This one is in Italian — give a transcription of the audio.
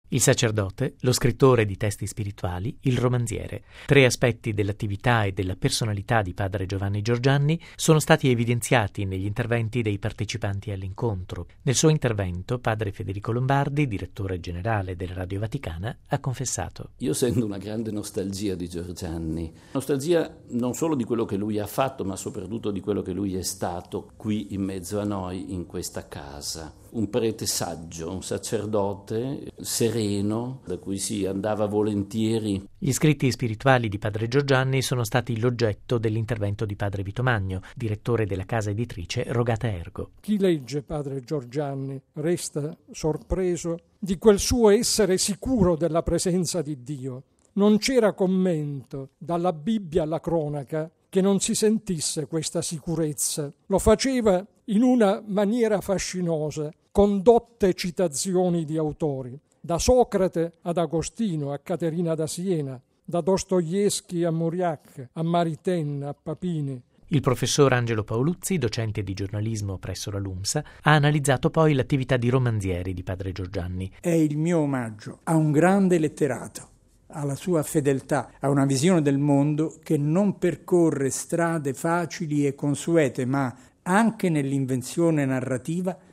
Il sacerdote, lo scrittore di testi spirituali, il romanziere. 3 aspetti dell'attività e della personalità di padre Giovanni Giorgianni sono stati evidenziati negli interventi dei partecipanti all'incontro. Nel suo intervento, padre Federico Lombardi, direttore generale della Radio Vaticana, ha confessato: Io sento una grande nostalgia di Giorgianni, nostalgia non solo di quello che lui ha fatto, ma soprattutto di quello che lui è stato qui in mezzo a noi, in questa casa. Un prete saggio, un sacerdote sereno, da cui si andava volentieri. Gli scritti spirituali di padre Giorgianni sono stati l'oggetto dell'intervento di padre Vito Magno, direttore della casa editrice Rogata Ergo. Chi legge padre Giorgianni resta sorpreso di quel suo essere sicuro della presenza di Dio. Non c'era commento, dalla Bibbia alla cronaca, che non si sentisse questa sicurezza. Lo faceva in una maniera fascinosa, con dotte citazioni di autori, da Socrate ad Agostino, a Caterina da Siena, da Dostoevskij a Mauriac, a Maritain, a Papini. Il professor Angelo Paoluzzi, docente di giornalismo presso la LUMSA, ha analizzato poi l'attività di romanzieri di padre Giorgianni. È il mio omaggio a un grande letterato, alla sua fedeltà, a una visione del mondo che non percorre strade facili e consuete, ma anche nell'invenzione narrativa